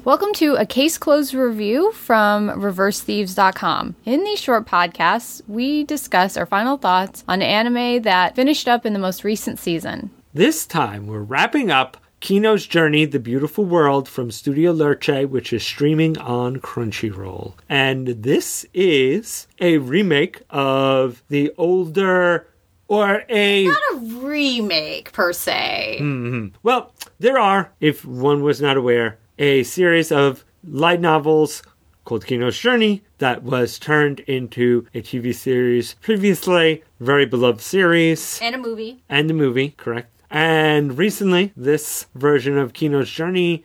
Welcome to a Case Closed review from ReverseThieves.com. In these short podcasts, we discuss our final thoughts on anime that finished up in the most recent season. This time, we're wrapping up Kino's Journey, The Beautiful World from Studio Lerche, which is streaming on Crunchyroll. And this is a remake of the older, or a... Not a remake, per se. Mm-hmm. Well, there are, if one was not aware, a series of light novels called Kino's Journey that was turned into a TV series previously, very beloved series. And a movie. And a movie, correct. And recently, this version of Kino's Journey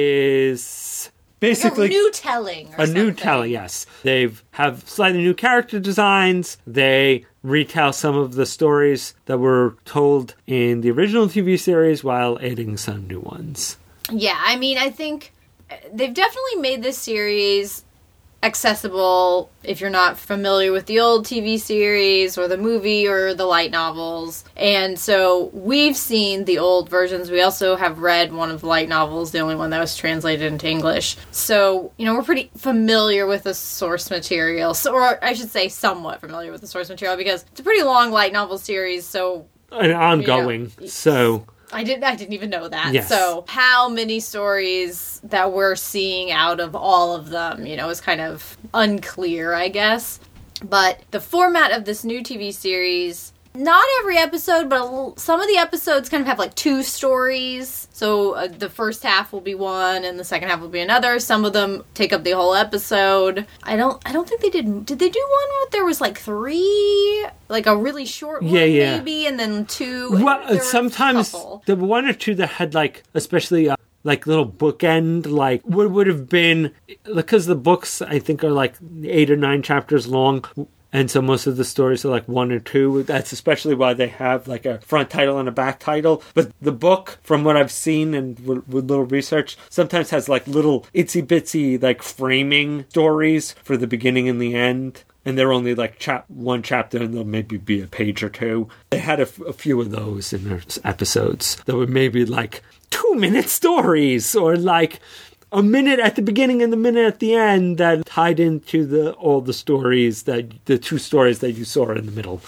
is basically... Like a new telling. A new telling, yes. They have slightly new character designs. They retell some of the stories that were told in the original TV series while adding some new ones. Yeah, I mean, I think they've definitely made this series accessible if you're not familiar with the old TV series or the movie or the light novels. And so we've seen the old versions. We also have read one of the light novels, the only one that was translated into English. So, you know, we're pretty familiar with the source material. So, or I should say somewhat familiar with the source material because it's a pretty long light novel series, so... And ongoing, you know, so... I didn't even know that. Yes. So how many stories that we're seeing out of all of them, you know, is kind of unclear, I guess. But the format of this new TV series, not every episode, but some of the episodes kind of have like two stories. So the first half will be one and the second half will be another. Some of them take up the whole episode. I don't think they did they do one where there was like three, like a really short one maybe, and then two? Well, sometimes the one or two that had like, especially like little bookend, like would have been, because the books I think are like 8 or 9 chapters long. And so most of the stories are like 1 or 2. That's especially why they have like a front title and a back title. But the book, from what I've seen and with little research, sometimes has like little itsy bitsy like framing stories for the beginning and the end. And they're only like one chapter and there'll maybe be a page or 2. They had a few of those in their episodes that were maybe like 2-minute stories or like a minute at the beginning and a minute at the end that tied into all the stories, the 2 stories that you saw in the middle.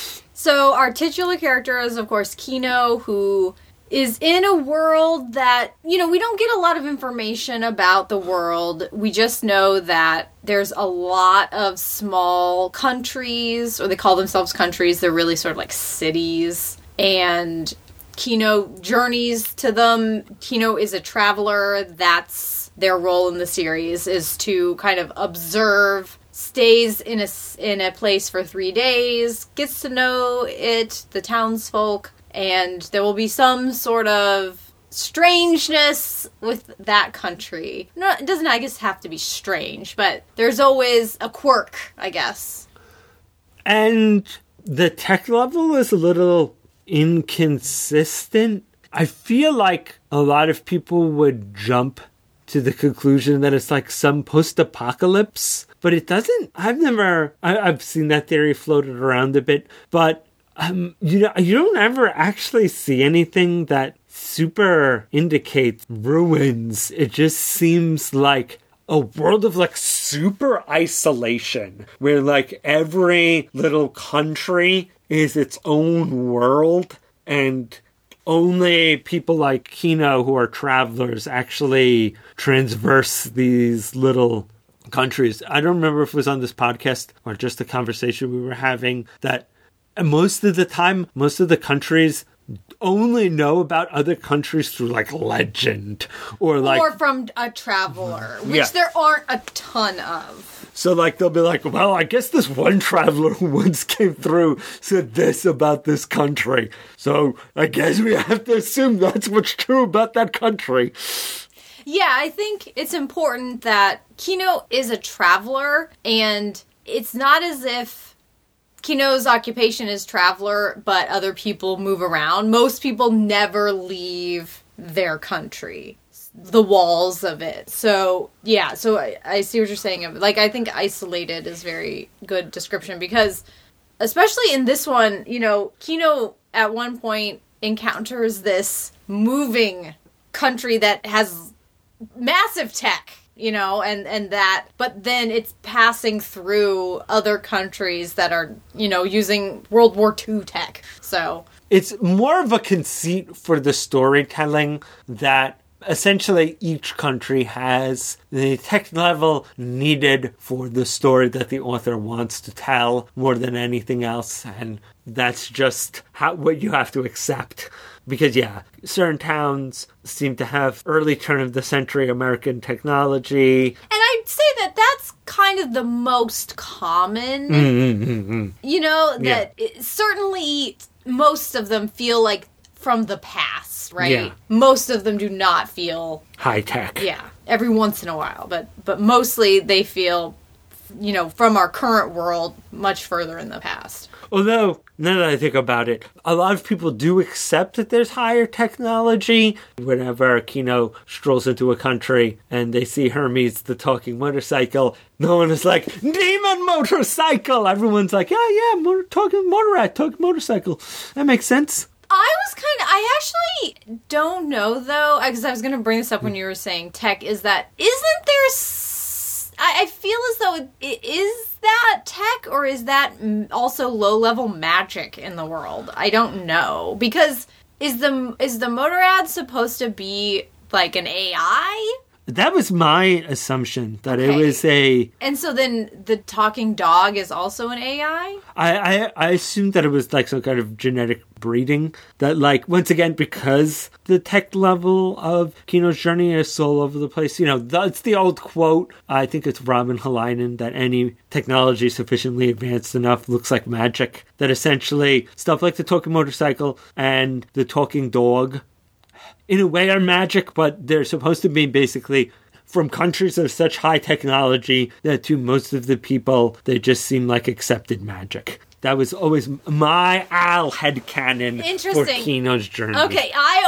So our titular character is, of course, Kino, who is in a world that, you know, we don't get a lot of information about the world. We just know that there's a lot of small countries, or they call themselves countries. They're really sort of like cities. And Kino journeys to them. Kino is a traveler. That's their role in the series, is to kind of observe, stays in a place for 3 days, gets to know the townsfolk, and there will be some sort of strangeness with that country. No, it doesn't, I guess, have to be strange, but there's always a quirk, I guess. And the tech level is a little inconsistent. I feel like a lot of people would jump to the conclusion that it's like some post-apocalypse, but it doesn't. I've seen that theory floated around a bit, but you don't ever actually see anything that super indicates ruins. It just seems like a world of like super isolation where like every little country is its own world, and only people like Kino, who are travelers, actually transverse these little countries. I don't remember if it was on this podcast or just a conversation we were having, that most of the time, most of the countries only know about other countries through like legend or from a traveler, which there aren't a ton of. So like they'll be like, well, I guess this one traveler who once came through said this about this country, so I guess we have to assume that's what's true about that country. Yeah, I think it's important that Kino is a traveler, and it's not as if Kino's occupation is traveler, but other people move around. Most people never leave their country, the walls of it. So, yeah, so I see what you're saying. Like, I think isolated is very good description, because especially in this one, you know, Kino at one point encounters this moving country that has massive tech, and that, but then it's passing through other countries that are, using World War II tech. So it's more of a conceit for the storytelling that essentially each country has the tech level needed for the story that the author wants to tell more than anything else, and that's just what you have to accept. Because, certain towns seem to have early turn of the century American technology. And I'd say that that's kind of the most common, certainly most of them feel like from the past, right? Yeah. Most of them do not feel high tech. Yeah, every once in a while, but mostly they feel, from our current world, much further in the past. Although, now that I think about it, a lot of people do accept that there's higher technology. Whenever Kino strolls into a country and they see Hermes, the talking motorcycle, no one is like, demon motorcycle! Everyone's like, talking motorcycle. That makes sense. I actually don't know, though, because I was going to bring this up when you were saying tech, isn't there, I feel as though is that tech, or is that also low-level magic in the world? I don't know, because is the Motorrad supposed to be like an AI? That was my assumption, that it was a... And so then the talking dog is also an AI? I assumed that it was like some kind of genetic breeding. That, like, once again, because the tech level of Kino's journey is so all over the place. That's the old quote. I think it's Robin Halainen, that any technology sufficiently advanced enough looks like magic. That essentially stuff like the talking motorcycle and the talking dog in a way are magic, but they're supposed to be basically from countries of such high technology that to most of the people, they just seem like accepted magic. That was always my headcanon for Kino's journey. Okay, I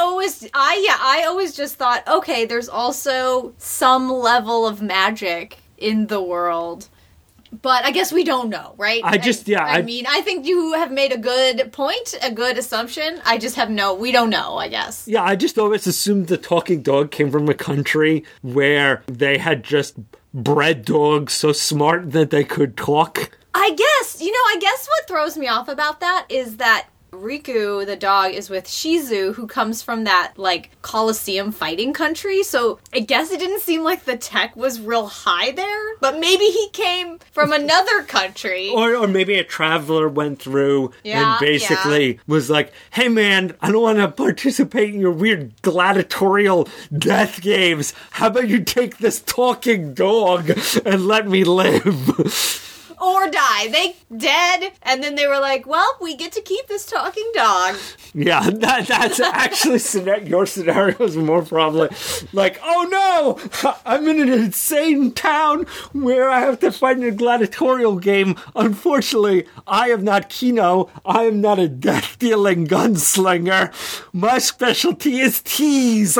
always just thought, okay, there's also some level of magic in the world. But I guess we don't know, right? I think you have made a good point, a good assumption. We don't know, I guess. Yeah, I just always assumed the talking dog came from a country where they had just bred dogs so smart that they could talk. I guess what throws me off about that is that Riku, the dog, is with Shizu, who comes from that, like, Colosseum fighting country, so I guess it didn't seem like the tech was real high there, but maybe he came from another country. Or maybe a traveler went through and basically was like, hey man, I don't want to participate in your weird gladiatorial death games. How about you take this talking dog and let me live? Or die. They dead, and then they were like, well, we get to keep this talking dog. Yeah, that's actually your scenario is more probably like, oh no, I'm in an insane town where I have to fight in a gladiatorial game. Unfortunately, I am not Kino. I am not a death-dealing gunslinger. My specialty is tease.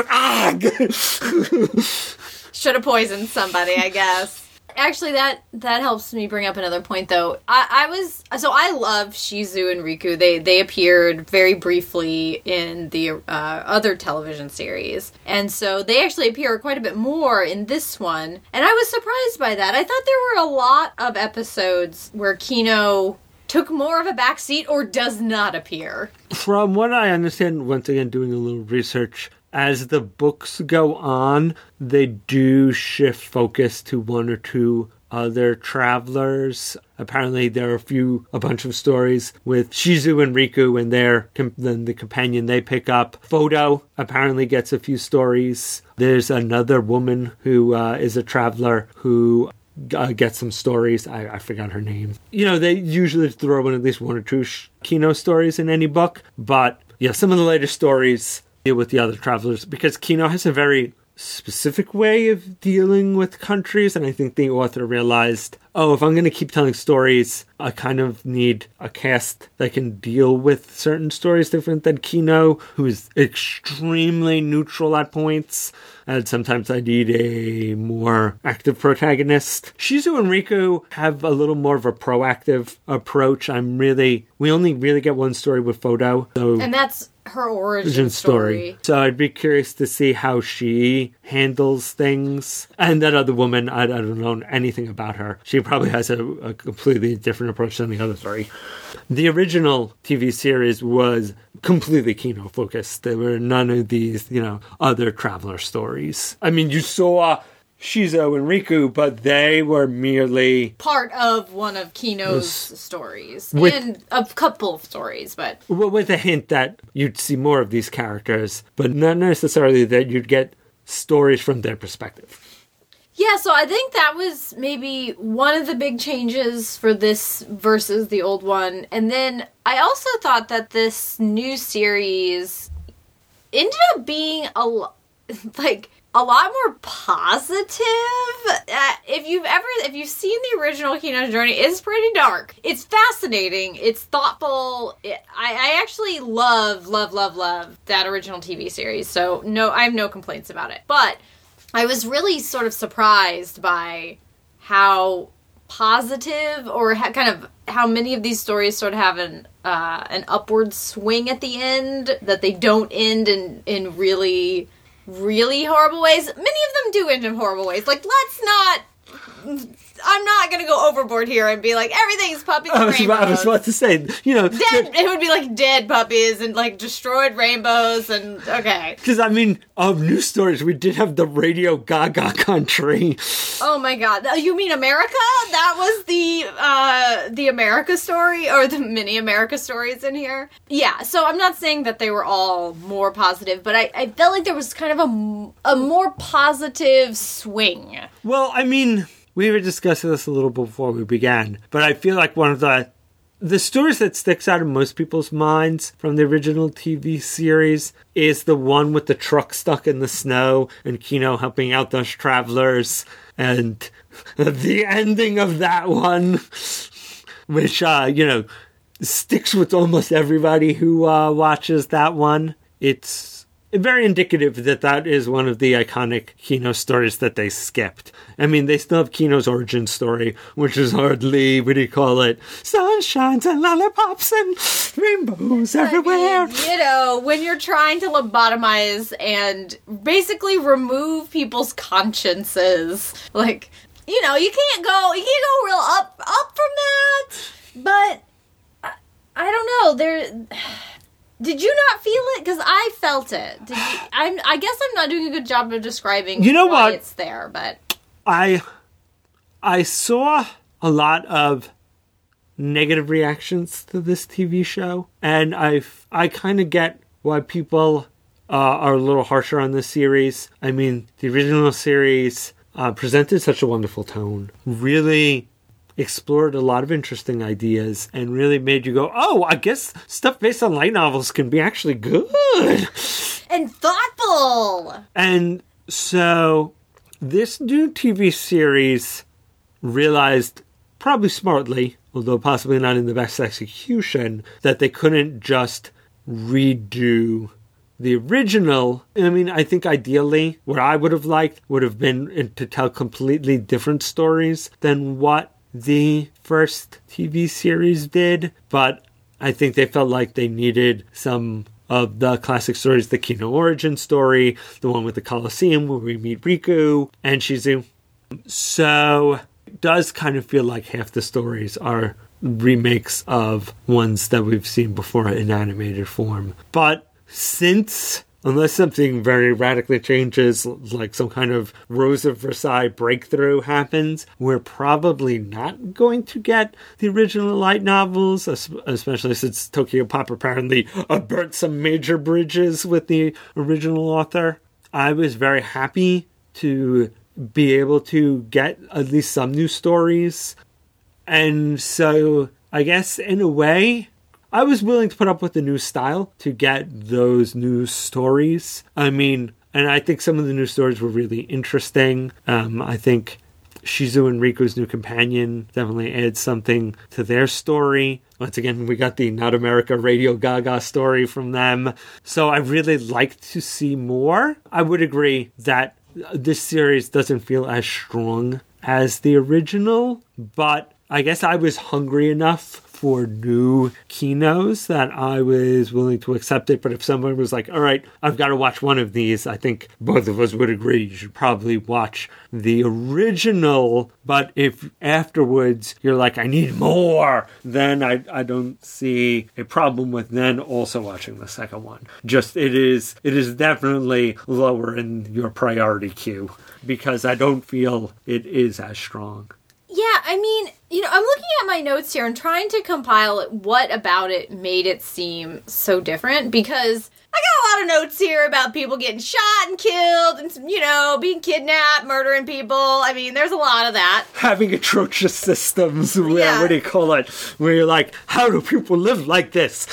Should have poisoned somebody, I guess. Actually, that helps me bring up another point, though. I love Shizu and Riku. They appeared very briefly in the other television series. And so they actually appear quite a bit more in this one. And I was surprised by that. I thought there were a lot of episodes where Kino took more of a backseat or does not appear. From what I understand, once again, doing a little research, as the books go on, they do shift focus to one or two other travelers. Apparently there are a bunch of stories with Shizu and Riku and then the companion they pick up. Photo apparently gets a few stories. There's another woman who is a traveler who gets some stories. I forgot her name. They usually throw in at least one or two Kino stories in any book. But yeah, some of the later stories deal with the other travelers because Kino has a very specific way of dealing with countries, and I think the author realized oh, if I'm going to keep telling stories, I kind of need a cast that can deal with certain stories different than Kino, who is extremely neutral at points. And sometimes I need a more active protagonist. Shizu and Riku have a little more of a proactive approach. We only really get one story with Photo. And that's her origin story. So I'd be curious to see how she handles things. And that other woman, I don't know anything about her. She probably has a completely different approach than the other three. The original TV series was completely Kino focused. There were none of these, other traveler stories. I mean, you saw Shizuo and Riku, but they were merely part of one of Kino's stories. And a couple of stories, but with a hint that you'd see more of these characters, but not necessarily that you'd get stories from their perspective. Yeah, so I think that was maybe one of the big changes for this versus the old one. And then I also thought that this new series ended up being a lot more positive. If you've seen the original Kino's Journey, it's pretty dark. It's fascinating. It's thoughtful. I actually love that original TV series. So no, I have no complaints about it. But I was really sort of surprised by how positive or how many of these stories sort of have an upward swing at the end, that they don't end in really, really horrible ways. Many of them do end in horrible ways. I'm not going to go overboard here and be like, everything's puppies and rainbows. I was about to say, it would be like dead puppies and like destroyed rainbows and, okay. Because, of news stories, we did have the Radio Gaga country. Oh my god. You mean America? That was the America story, or the mini America stories in here? Yeah, so I'm not saying that they were all more positive, but I felt like there was kind of a more positive swing. Well, we were discussing this a little before we began, but I feel like one of the stories that sticks out in most people's minds from the original TV series is the one with the truck stuck in the snow and Kino helping out those travelers, and the ending of that one, which, sticks with almost everybody who watches that one. It's very indicative that is one of the iconic Kino stories that they skipped. They still have Kino's origin story, which is hardly, sunshines and lollipops and rainbows everywhere. When you're trying to lobotomize and basically remove people's consciences, you can't go real up from that. But I don't know, did you not feel it? Because I felt it. I guess I'm not doing a good job of describing why it's there, but I saw a lot of negative reactions to this TV show, and I kind of get why people are a little harsher on this series. The original series presented such a wonderful tone, really explored a lot of interesting ideas, and really made you go, oh, I guess stuff based on light novels can be actually good. And thoughtful. And so this new TV series realized, probably smartly, although possibly not in the best execution, that they couldn't just redo the original. I think ideally what I would have liked would have been to tell completely different stories than what the first TV series did, but I think they felt like they needed some of the classic stories, the Kino origin story, the one with the Colosseum where we meet Riku and Shizu. So it does kind of feel like half the stories are remakes of ones that we've seen before in animated form. But unless something very radically changes, like some kind of Rose of Versailles breakthrough happens, we're probably not going to get the original light novels, especially since Tokyo Pop apparently burnt some major bridges with the original author. I was very happy to be able to get at least some new stories. And so I guess in a way, I was willing to put up with the new style to get those new stories. And I think some of the new stories were really interesting. I think Shizu and Riku's new companion definitely adds something to their story. Once again, we got the Not America Radio Gaga story from them. So I really like to see more. I would agree that this series doesn't feel as strong as the original, but I guess I was hungry enough for new Kinos that I was willing to accept it. But if someone was like, all right, I've got to watch one of these, I think both of us would agree you should probably watch the original. But if afterwards you're like, I need more, then I don't see a problem with then also watching the second one. Just it is definitely lower in your priority queue because I don't feel it is as strong. Yeah, I mean, I'm looking at my notes here and trying to compile what about it made it seem so different, because I got a lot of notes here about people getting shot and killed and, being kidnapped, murdering people. I mean, there's a lot of that. Having atrocious systems, what do you call it? Where you're like, how do people live like this?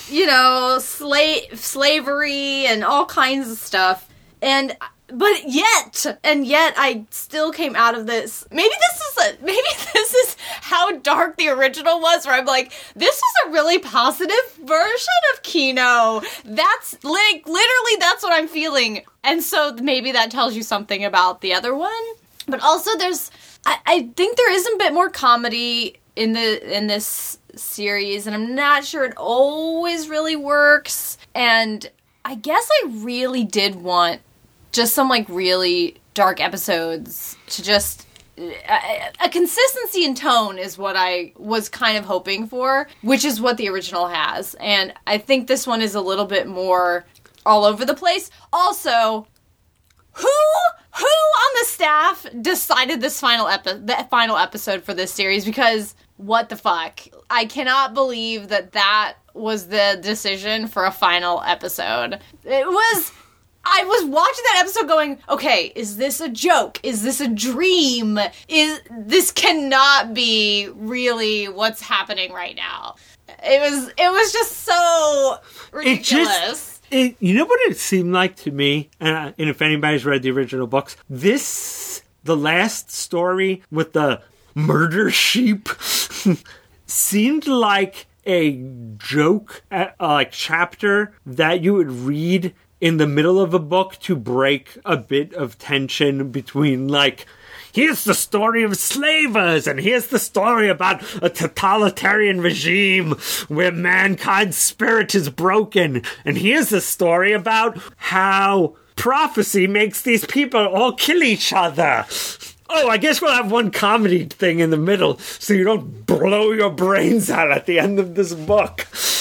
Slavery and all kinds of stuff. But yet I still came out of this. Maybe this is how dark the original was, where I'm like, this is a really positive version of Kino. That's literally that's what I'm feeling. And so maybe that tells you something about the other one. But also I think there is a bit more comedy in this series, and I'm not sure it always really works. And I guess I really did want just some really dark episodes to just a consistency in tone is what I was kind of hoping for, which is what the original has. And I think this one is a little bit more all over the place. Also, who on the staff decided the final episode for this series? Because what the fuck? I cannot believe that was the decision for a final episode. I was watching that episode going, okay, is this a joke? Is this a dream? This cannot be really what's happening right now. It was just so ridiculous. You know what it seemed like to me? And if anybody's read the original books, the last story with the murder sheep seemed like a joke, chapter that you would read in the middle of a book to break a bit of tension between, here's the story of slavers, and here's the story about a totalitarian regime where mankind's spirit is broken, and here's the story about how prophecy makes these people all kill each other. Oh, I guess we'll have one comedy thing in the middle so you don't blow your brains out at the end of this book.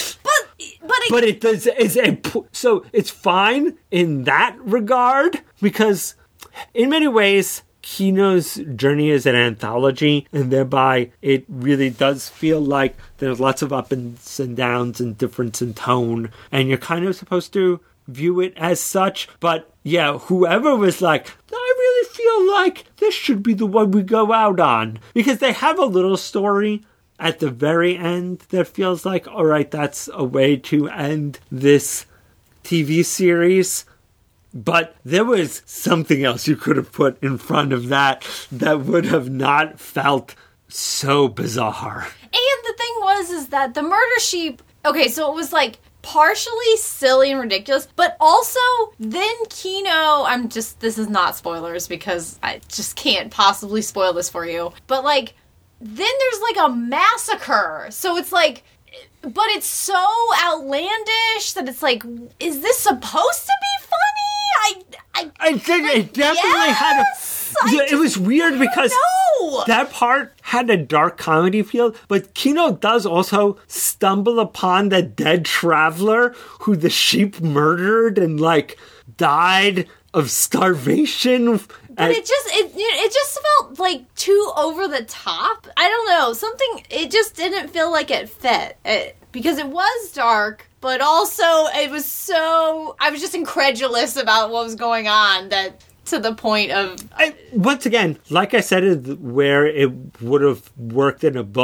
But it does. So it's fine in that regard, because in many ways, Kino's journey is an anthology, and thereby it really does feel like there's lots of ups and downs and difference in tone, and you're kind of supposed to view it as such. But yeah, whoever was like, I really feel like this should be the one we go out on, because they have a little story at the very end that feels like, all right, that's a way to end this TV series. But there was something else you could have put in front of that would have not felt so bizarre. And the thing is that the murder sheep, okay, so it was partially silly and ridiculous, but also then Kino, this is not spoilers because I just can't possibly spoil this for you, but then there's a massacre. So it's but it's so outlandish that it's is this supposed to be funny? I think it definitely had it was weird because that part had a dark comedy feel, but Kino does also stumble upon the dead traveler who the sheep murdered and died of starvation. But it just felt too over the top. I don't know. It just didn't feel like it fit. Because it was dark, but also it was I was just incredulous about what was going on, that to the point of... once again, like I said, where it would have worked in a book,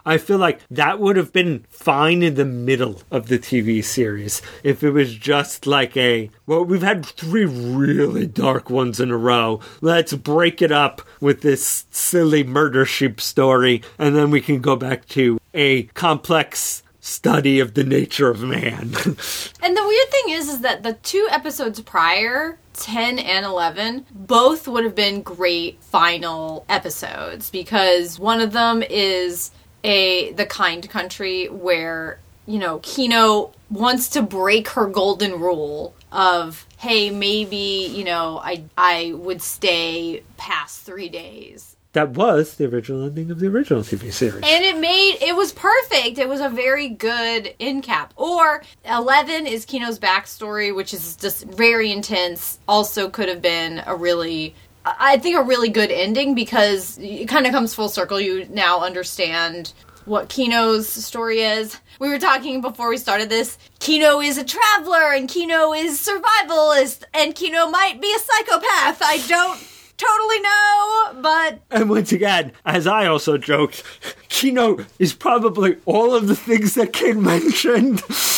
I feel like that would have been fine in the middle of the TV series if it was just like we've had 3 really dark ones in a row. Let's break it up with this silly murder sheep story, and then we can go back to a complex study of the nature of man. And the weird thing is that the 2 episodes prior, 10 and 11, both would have been great final episodes, because one of them is the Kind Country, where, you know, Kino wants to break her golden rule of, hey, maybe, you know, I would stay past 3 days. That was the original ending of the original TV series. And it was perfect. It was a very good end cap. Or 11 is Kino's backstory, which is just very intense. Also could have been a really good ending, because it kind of comes full circle. You now understand what Kino's story is. We were talking before we started this. Kino is a traveler, and Kino is survivalist, and Kino might be a psychopath. I don't totally know, but... And once again, as I also joked, Kino is probably all of the things that Ken mentioned.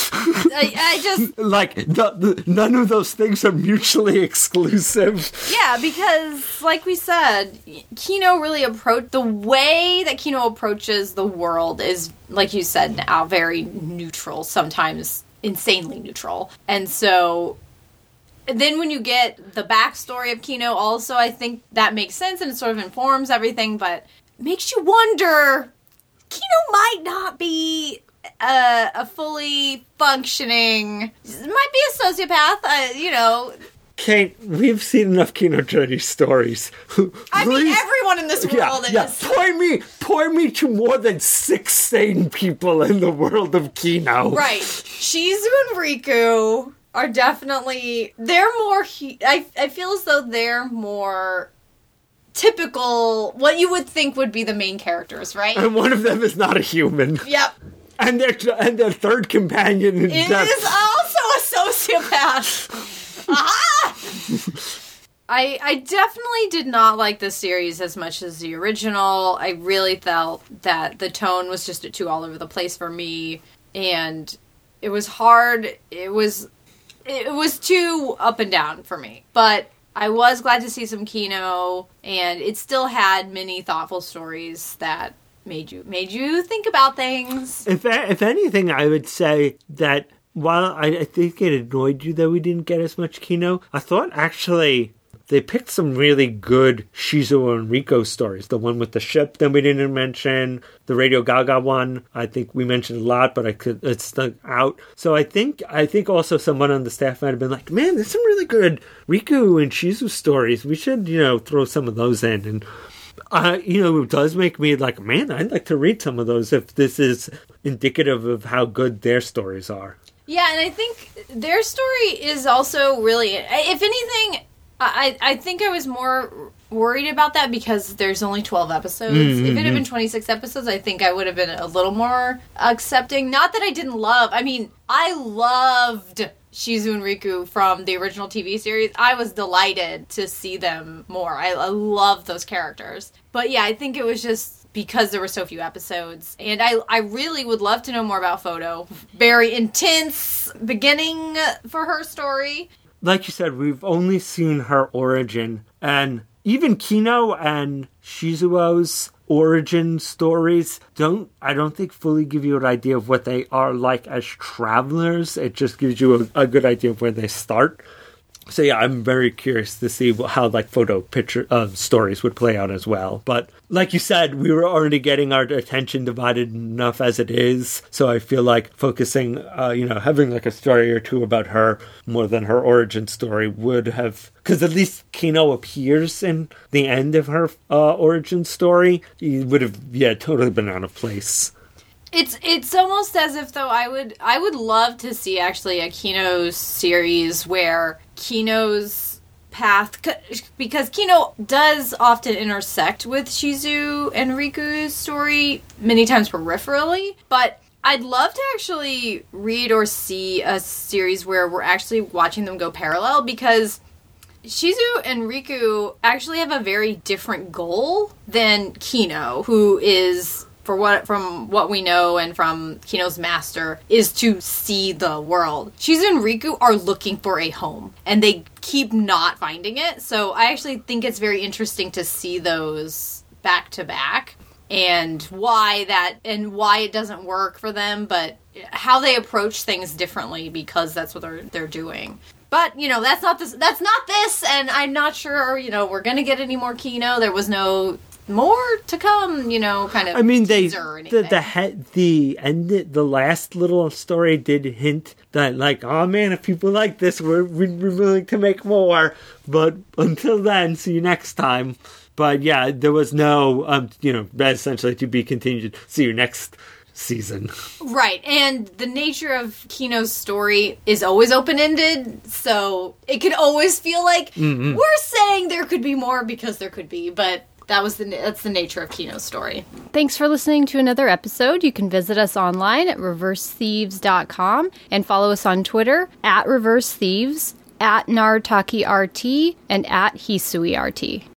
I just... Like, none of those things are mutually exclusive. Yeah, because, like we said, Kino really the way that Kino approaches the world is, like you said now, very neutral, sometimes insanely neutral. And so... Then when you get the backstory of Kino also, I think that makes sense and it sort of informs everything, but makes you wonder, Kino might not be a fully functioning, might be a sociopath, you know. Kate, we've seen enough Kino Journey stories. I mean, everyone in this world is. Yeah. Point me to more than 6 sane people in the world of Kino. Right. Shizu and Riku are definitely, they're more, I feel as though they're more typical, what you would think would be the main characters, right? And one of them is not a human. Yep. And their third companion is also a sociopath. Aha! I definitely did not like this series as much as the original. I really felt that the tone was just too all over the place for me, and it was hard. It was too up and down for me. But I was glad to see some Kino, and it still had many thoughtful stories that made you think about things. If anything, I would say that while I think it annoyed you that we didn't get as much Kino, I thought actually they picked some really good Shizuo and Riko stories. The one with the ship that we didn't mention, the Radio Gaga one, I think we mentioned a lot, but it stuck out. So I think also someone on the staff might have been like, man, there's some really good Riku and Shizu stories. We should, throw some of those in. And, it does make me like, man, I'd like to read some of those if this is indicative of how good their stories are. Yeah, and I think their story is also really, if anything, I think I was more worried about that because there's only 12 episodes. Mm-hmm. If it had been 26 episodes, I think I would have been a little more accepting. Not that I didn't I loved Shizu and Riku from the original TV series. I was delighted to see them more. I love those characters. But yeah, I think it was just because there were so few episodes. And I really would love to know more about Photo. Very intense beginning for her story. Like you said, we've only seen her origin, and even Kino and Shizuo's origin stories I don't think fully give you an idea of what they are like as travelers. It just gives you a good idea of where they start. So yeah, I'm very curious to see how Photo picture stories would play out as well. But like you said, we were already getting our attention divided enough as it is. So I feel like focusing, having a story or two about her more than her origin story would have, because at least Kino appears in the end of her origin story. It would have, totally been out of place. It's almost as if though I would love to see actually a Kino series where Kino's path, because Kino does often intersect with Shizu and Riku's story many times peripherally, but I'd love to actually read or see a series where we're actually watching them go parallel, because Shizu and Riku actually have a very different goal than Kino, who is from what we know and from Kino's master, is to see the world. Shizu and Riku are looking for a home, and they keep not finding it. So I actually think it's very interesting to see those back to back, and why it doesn't work for them, but how they approach things differently because that's what they're doing. But, you know, that's not this, and I'm not sure, you know, we're gonna get any more Kino. There was no more to come, you know, kind of. I mean, teaser or anything. the last little story did hint that, like, oh man, if people like this, we're willing to make more. But until then, see you next time. But yeah, there was no, you know, essentially to be continued. See you next season. Right, and the nature of Kino's story is always open-ended, so it could always feel like we're saying there could be more because there could be, but that's the nature of Kino's story. Thanks for listening to another episode. You can visit us online at reversethieves.com and follow us on Twitter at reversethieves, at NartakiRT, and at HisuiRT.